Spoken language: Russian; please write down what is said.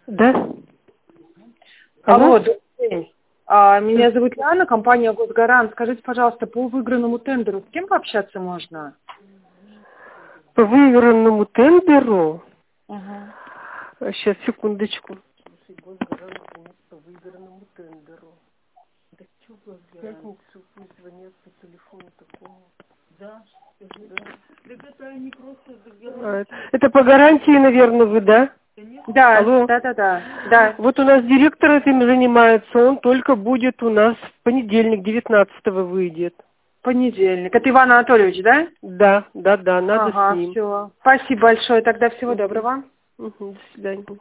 Да? Алло, добрый день. Меня зовут Яна, компания «Госгарант». Скажите, пожалуйста, по выигранному тендеру с кем пообщаться можно? По выигранному тендеру? Ага. Сейчас, секундочку. Слушай, Госгарант звонит по выигранному тендеру. Да что Госгарант? В пятницу пусть звонят по телефону такому. Да? Так это они просто... Это по гарантии, наверное, вы, да? Да, Алло. да. Вот у нас директор этим занимается, он только будет у нас в понедельник, 19-го выйдет. Понедельник. Это Иван Анатольевич, да? Да, надо с Ага, ним. все. Спасибо большое. Тогда всего доброго. До свидания.